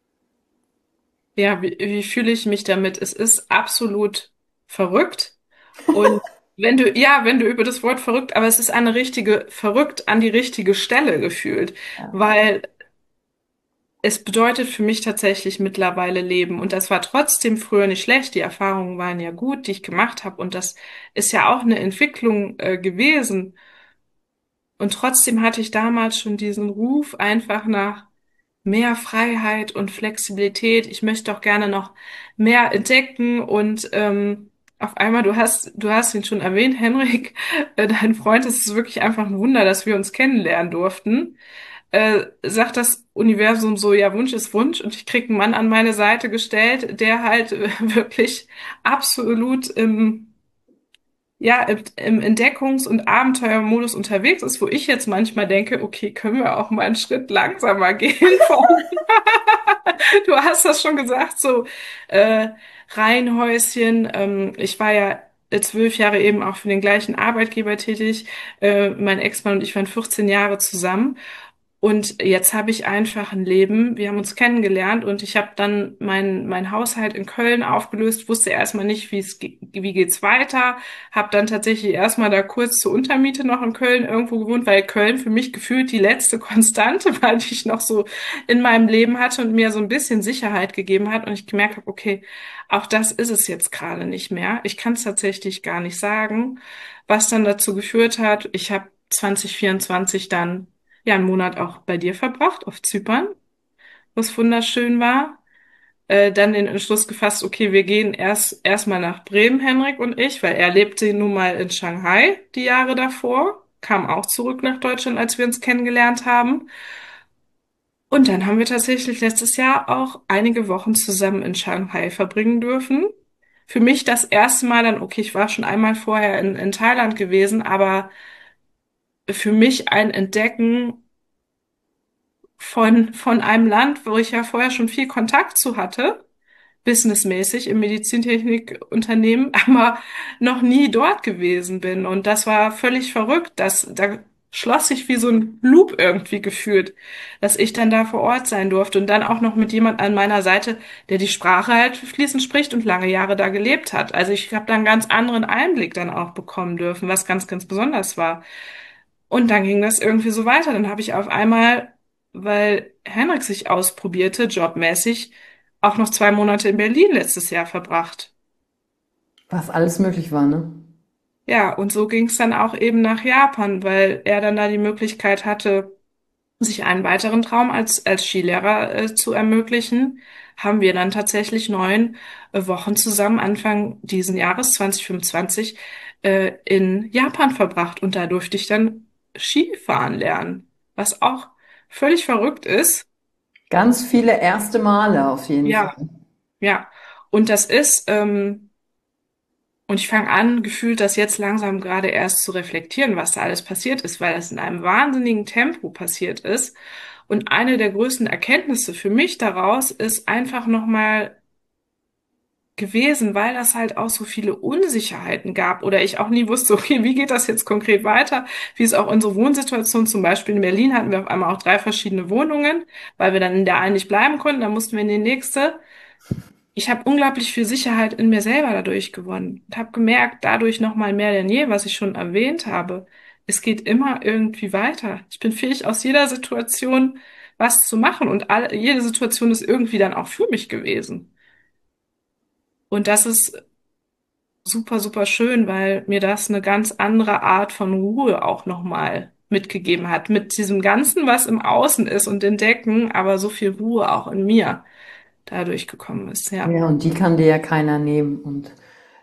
Ja, wie, wie fühle ich mich damit? Es ist absolut verrückt. Und wenn du, ja, wenn du über das Wort verrückt, aber es ist eine richtige, verrückt an die richtige Stelle gefühlt, weil es bedeutet für mich tatsächlich mittlerweile Leben. Und das war trotzdem früher nicht schlecht. Die Erfahrungen waren ja gut, die ich gemacht habe. Und das ist ja auch eine Entwicklung, äh, gewesen. Und trotzdem hatte ich damals schon diesen Ruf einfach nach mehr Freiheit und Flexibilität. Ich möchte auch gerne noch mehr entdecken und ähm, auf einmal, du hast, du hast ihn schon erwähnt, Henrik, äh, dein Freund, es ist wirklich einfach ein Wunder, dass wir uns kennenlernen durften. Äh, sagt das Universum so, ja, Wunsch ist Wunsch und ich krieg einen Mann an meine Seite gestellt, der halt äh, wirklich absolut im ja, im, im Entdeckungs- und Abenteuermodus unterwegs ist, wo ich jetzt manchmal denke, okay, können wir auch mal einen Schritt langsamer gehen? Du hast das schon gesagt, so äh, Reihenhäuschen. Ähm, ich war ja äh, zwölf Jahre eben auch für den gleichen Arbeitgeber tätig. Äh, mein Ex-Mann und ich waren vierzehn Jahre zusammen. Und jetzt habe ich einfach ein Leben. Wir haben uns kennengelernt und ich habe dann mein, mein Haushalt in Köln aufgelöst, wusste erstmal nicht, wie es ge- wie geht's weiter, habe dann tatsächlich erstmal da kurz zur Untermiete noch in Köln irgendwo gewohnt, weil Köln für mich gefühlt die letzte Konstante war, die ich noch so in meinem Leben hatte und mir so ein bisschen Sicherheit gegeben hat. Und ich gemerkt habe, okay, auch das ist es jetzt gerade nicht mehr. Ich kann es tatsächlich gar nicht sagen, was dann dazu geführt hat. Ich habe zwanzig vierundzwanzig dann ja einen Monat auch bei dir verbracht auf Zypern, was wunderschön war. Äh, dann den Entschluss gefasst, okay, wir gehen erst erstmal nach Bremen, Henrik und ich, weil er lebte nun mal in Shanghai die Jahre davor, kam auch zurück nach Deutschland, als wir uns kennengelernt haben. Und dann haben wir tatsächlich letztes Jahr auch einige Wochen zusammen in Shanghai verbringen dürfen. Für mich das erste Mal dann, okay, ich war schon einmal vorher in, in Thailand gewesen, aber für mich ein Entdecken von, von einem Land, wo ich ja vorher schon viel Kontakt zu hatte, businessmäßig im Medizintechnikunternehmen, aber noch nie dort gewesen bin. Und das war völlig verrückt. Das, da schloss sich wie so ein Loop irgendwie gefühlt, dass ich dann da vor Ort sein durfte und dann auch noch mit jemand an meiner Seite, der die Sprache halt fließend spricht und lange Jahre da gelebt hat. Also ich habe da einen ganz anderen Einblick dann auch bekommen dürfen, was ganz, ganz besonders war. Und dann ging das irgendwie so weiter. Dann habe ich auf einmal, weil Henrik sich ausprobierte, jobmäßig, auch noch zwei Monate in Berlin letztes Jahr verbracht. Was alles möglich war, ne? Ja, und so ging es dann auch eben nach Japan, weil er dann da die Möglichkeit hatte, sich einen weiteren Traum als, als Skilehrer äh, zu ermöglichen, haben wir dann tatsächlich neun äh, Wochen zusammen Anfang diesen Jahres zwanzig fünfundzwanzig äh, in Japan verbracht. Und da durfte ich dann Skifahren lernen, was auch völlig verrückt ist. Ganz viele erste Male auf jeden Ja, Fall. ja. Und das ist, ähm, und ich fange an, gefühlt das jetzt langsam gerade erst zu reflektieren, was da alles passiert ist, weil das in einem wahnsinnigen Tempo passiert ist. Und eine der größten Erkenntnisse für mich daraus ist einfach nochmal gewesen, weil das halt auch so viele Unsicherheiten gab oder ich auch nie wusste, okay, wie geht das jetzt konkret weiter? Wie ist auch unsere Wohnsituation? Zum Beispiel in Berlin hatten wir auf einmal auch drei verschiedene Wohnungen, weil wir dann in der einen nicht bleiben konnten, dann mussten wir in die nächste. Ich habe unglaublich viel Sicherheit in mir selber dadurch gewonnen und habe gemerkt, dadurch noch mal mehr denn je, was ich schon erwähnt habe, es geht immer irgendwie weiter. Ich bin fähig, aus jeder Situation was zu machen und alle, jede Situation ist irgendwie dann auch für mich gewesen. Und das ist super, super schön, weil mir das eine ganz andere Art von Ruhe auch noch mal mitgegeben hat. Mit diesem Ganzen, was im Außen ist und entdecken, aber so viel Ruhe auch in mir dadurch gekommen ist, ja. Ja, und die kann dir ja keiner nehmen. Und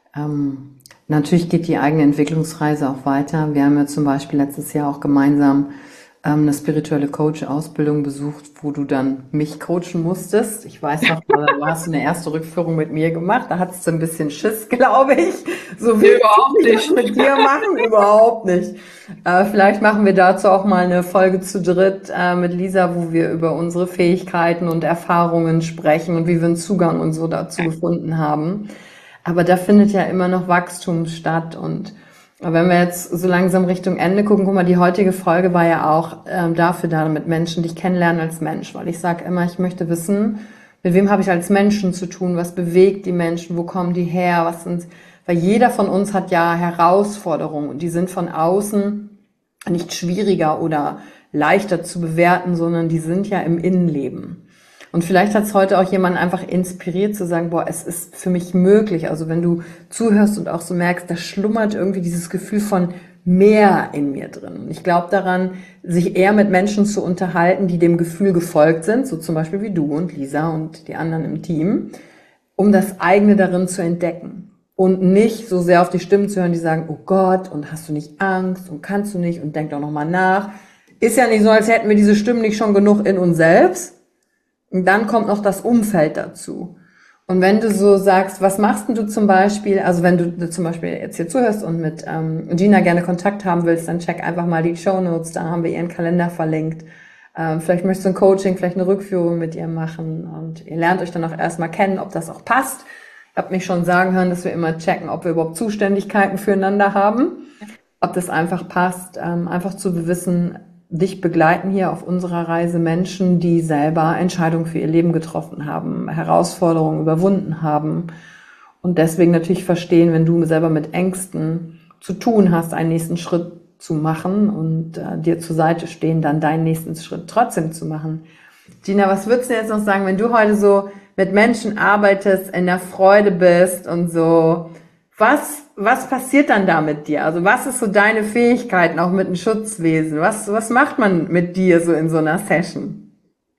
ähm, natürlich geht die eigene Entwicklungsreise auch weiter. Wir haben ja zum Beispiel letztes Jahr auch gemeinsam ähm, eine spirituelle Coach-Ausbildung besucht, wo du dann mich coachen musstest. Ich weiß noch, da hast du eine erste Rückführung mit mir gemacht. Da hattest du ein bisschen Schiss, glaube ich. So wie Nee, überhaupt ich das nicht. mit dir machen, überhaupt nicht. Äh, vielleicht machen wir dazu auch mal eine Folge zu dritt äh, mit Lisa, wo wir über unsere Fähigkeiten und Erfahrungen sprechen und wie wir einen Zugang und so dazu gefunden haben. Aber da findet ja immer noch Wachstum statt. Und wenn wir jetzt so langsam Richtung Ende gucken, guck mal, die heutige Folge war ja auch ähm, dafür da, mit Menschen dich kennenlernen als Mensch. Weil ich sage immer, ich möchte wissen, mit wem habe ich als Menschen zu tun, was bewegt die Menschen, wo kommen die her, was sind, weil jeder von uns hat ja Herausforderungen und die sind von außen nicht schwieriger oder leichter zu bewerten, sondern die sind ja im Innenleben. Und vielleicht hat es heute auch jemanden einfach inspiriert zu sagen, boah, es ist für mich möglich. Also wenn du zuhörst und auch so merkst, da schlummert irgendwie dieses Gefühl von mehr in mir drin. Und ich glaube daran, sich eher mit Menschen zu unterhalten, die dem Gefühl gefolgt sind, so zum Beispiel wie du und Lisa und die anderen im Team, um das eigene darin zu entdecken. Und nicht so sehr auf die Stimmen zu hören, die sagen, oh Gott, und hast du nicht Angst und kannst du nicht und denk doch nochmal nach. Ist ja nicht so, als hätten wir diese Stimmen nicht schon genug in uns selbst. Und dann kommt noch das Umfeld dazu. Und wenn du so sagst, was machst denn du zum Beispiel, also wenn du zum Beispiel jetzt hier zuhörst und mit ähm, Gina gerne Kontakt haben willst, dann check einfach mal die Shownotes, da haben wir ihren Kalender verlinkt. Ähm, vielleicht möchtest du ein Coaching, vielleicht eine Rückführung mit ihr machen und ihr lernt euch dann auch erstmal kennen, ob das auch passt. Ich habe mich schon sagen hören, dass wir immer checken, ob wir überhaupt Zuständigkeiten füreinander haben, ob das einfach passt, ähm, einfach zu wissen, dich begleiten hier auf unserer Reise Menschen, die selber Entscheidungen für ihr Leben getroffen haben, Herausforderungen überwunden haben und deswegen natürlich verstehen, wenn du selber mit Ängsten zu tun hast, einen nächsten Schritt zu machen und äh, dir zur Seite stehen, dann deinen nächsten Schritt trotzdem zu machen. Gina, was würdest du jetzt noch sagen, wenn du heute so mit Menschen arbeitest, in der Freude bist und so, was, was passiert dann da mit dir? Also was ist so deine Fähigkeiten auch mit dem Schutzwesen? Was, was macht man mit dir so in so einer Session?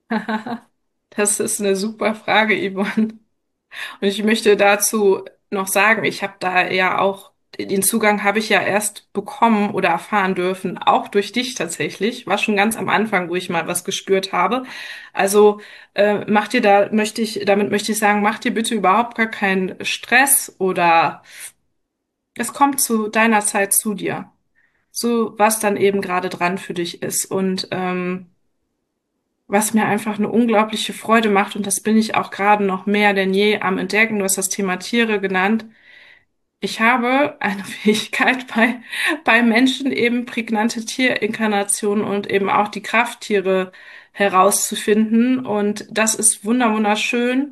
Das ist eine super Frage, Yvonne. Und ich möchte dazu noch sagen, ich habe da ja auch, den Zugang habe ich ja erst bekommen oder erfahren dürfen, auch durch dich tatsächlich. War schon ganz am Anfang, wo ich mal was gespürt habe. Also äh, mach dir da, möchte ich, damit möchte ich sagen, mach dir bitte überhaupt gar keinen Stress oder es kommt zu deiner Zeit zu dir. So, was dann eben gerade dran für dich ist. Und ähm, was mir einfach eine unglaubliche Freude macht, und das bin ich auch gerade noch mehr denn je am Entdecken. Du hast das Thema Tiere genannt. Ich habe eine Fähigkeit bei, bei Menschen eben prägnante Tierinkarnationen und eben auch die Krafttiere herauszufinden. Und das ist wunder wunderschön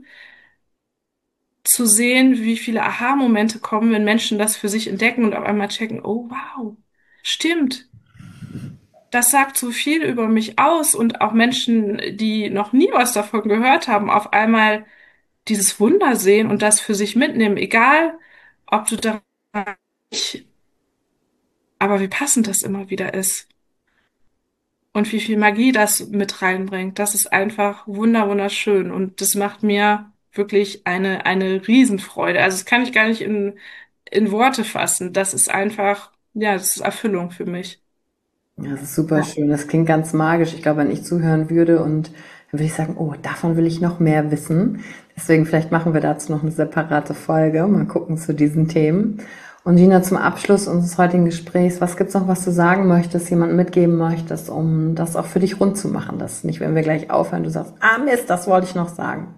zu sehen, wie viele Aha-Momente kommen, wenn Menschen das für sich entdecken und auf einmal checken, oh wow, stimmt. Das sagt so viel über mich aus und auch Menschen, die noch nie was davon gehört haben, auf einmal dieses Wunder sehen und das für sich mitnehmen, egal ob du da, aber wie passend das immer wieder ist. und wie viel Magie das mit reinbringt. Das ist einfach wunder wunderschön und das macht mir wirklich eine eine Riesenfreude. Also das kann ich gar nicht in in Worte fassen. Das ist einfach, ja, das ist Erfüllung für mich. Ja, das ist super schön. Das klingt ganz magisch. Ich glaube, wenn ich zuhören würde und dann würde ich sagen, oh, davon will ich noch mehr wissen. Deswegen vielleicht machen wir dazu noch eine separate Folge. Mal gucken zu diesen Themen. Und Gina, zum Abschluss unseres heutigen Gesprächs, was gibt's noch, was du sagen möchtest, jemandem mitgeben möchtest, um das auch für dich rund zu machen? Das nicht, wenn wir gleich aufhören, du sagst, ah Mist, das wollte ich noch sagen.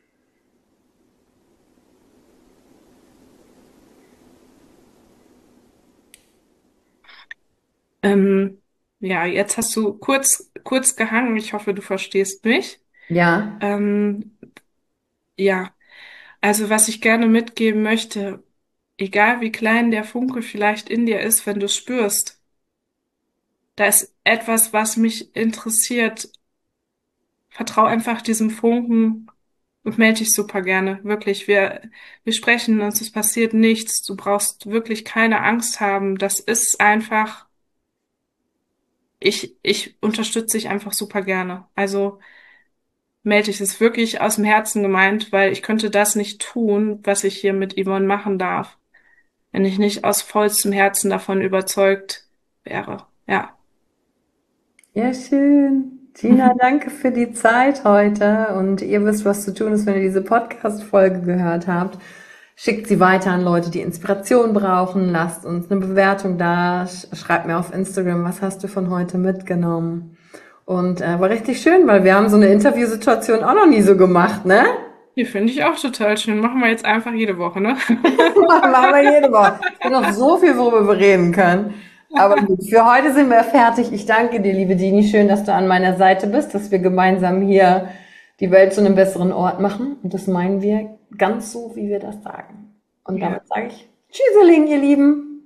Ähm, ja, jetzt hast du kurz kurz gehangen. Ich hoffe, du verstehst mich. Ja, Ähm, ja, also was ich gerne mitgeben möchte, egal wie klein der Funke vielleicht in dir ist, wenn du spürst, da ist etwas, was mich interessiert, vertrau einfach diesem Funken und melde dich super gerne. Wirklich, wir, wir sprechen uns, es passiert nichts. Du brauchst wirklich keine Angst haben. Das ist einfach, ich, ich unterstütze dich einfach super gerne. Also melde dich, es ist wirklich aus dem Herzen gemeint, weil ich könnte das nicht tun, was ich hier mit Yvonne machen darf, wenn ich nicht aus vollstem Herzen davon überzeugt wäre. Ja. ja, schön. Gina, danke für die Zeit heute. Und ihr wisst, was zu tun ist, wenn ihr diese Podcast-Folge gehört habt. Schickt sie weiter an Leute, die Inspiration brauchen. Lasst uns eine Bewertung da. Sch- Schreibt mir auf Instagram, was hast du von heute mitgenommen. Und äh, war richtig schön, weil wir haben so eine Interviewsituation auch noch nie so gemacht, ne? Die finde ich auch total schön. Machen wir jetzt einfach jede Woche, ne? Machen wir jede Woche. Es gibt noch so viel, worüber wir reden können. Aber gut, für heute sind wir fertig. Ich danke dir, liebe Dini. Schön, dass du an meiner Seite bist, dass wir gemeinsam hier die Welt zu einem besseren Ort machen. Und das meinen wir ganz so, wie wir das sagen. Und Ja. damit sage ich Tschüsseling, ihr Lieben.